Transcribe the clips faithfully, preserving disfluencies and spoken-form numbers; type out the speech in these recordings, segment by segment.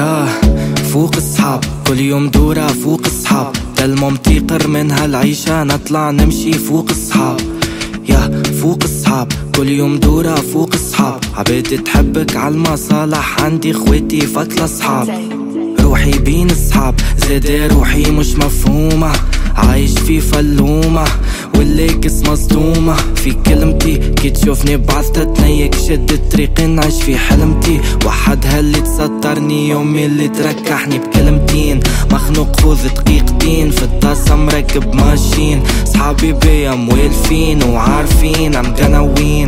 يا فوق الصحاب كل يوم دورة فوق الصحاب، المهم تيقر من هالعيشة نطلع نمشي فوق الصحاب. يا فوق الصحاب كل يوم دورة فوق الصحاب، عبيد تحبك عالمصالح عندي خواتي فتلة صحاب. روحي بين الصحاب زاد روحي مش مفهومة، عايش في فلومة والليكس مصدومة في كلمتي، كي تشوفني بعثت تنيك شد الطريق نعيش في حلمتي. وحدها اللي تسطرني يومي اللي تركحني بكلمتين، مخنوق خوذ دقيقتين في الطاسة مركب ماشين. صحابي بيا موالفين وعارفين عم قناوين،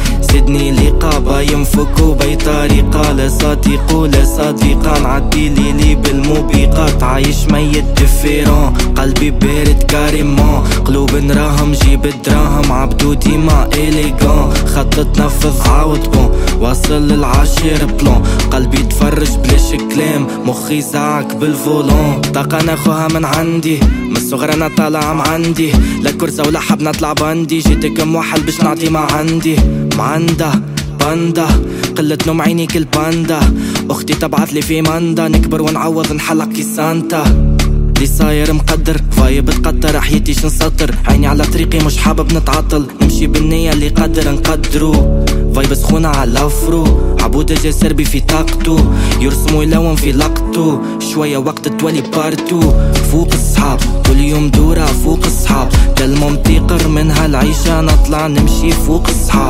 سيدني لقابة ينفكوا بي طريقة، لا صديق ولا صديقة نعدي ليلي بالموبقات، عايش ميت ديفيرون قلبي بارد كاريمون، قلوب نراهم جيب الدراهم عبدو ديما إليغون، خط تنفذ عاود بون واصل للعاشر بلون، قلبي تفرج بلاش كلام مخي زعك بالفولون. طاقة ناخوها من عندي من الصغر انا طالع مع عندي، لا كرسة ولا حب نطلع باندي، جيتك موحل باش نعطي ما عندي معنده باندا، قلة نوم عيني كل باندا، اختي تبعت لي في ماندا نكبر ونعوض نحلق كي سانتا. لي صاير مقدر فايب تقدر حياتي شنسطر، عيني على طريقي مش حابب نتعطل، نمشي بالنية اللي قدر نقدرو، فايب سخونة على الافرو، عبودة جا سربي في طاقته، يرسم ويلون في لقطه، شوية وقت تولي بارتو. فوق الصحاب كل يوم دورة فوق الصحاب، المهم تيقر من هالعيشة نطلع نمشي فوق الصحاب.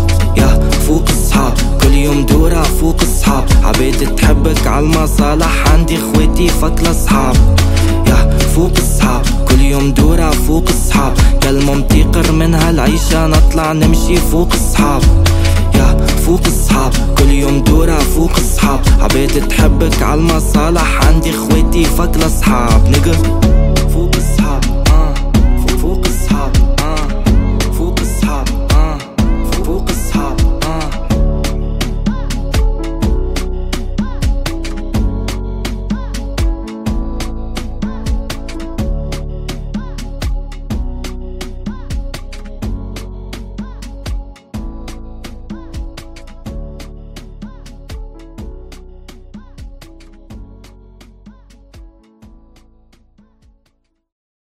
يا فوق الصحاب كل يوم دورة فوق الصحاب، عبيد تحبك عالمصالح عندي خواتي فتلة صحاب. يا فوق الصحاب كل يوم دورة فوق الصحاب، المهم تيقر من هالعيشة نطلع نمشي فوق الصحاب. يا فوق الصحاب كل يوم دورة فوق الصحاب، عبيد تحبك عالمصالح عندي خواتي فتلة صحاب نيجا.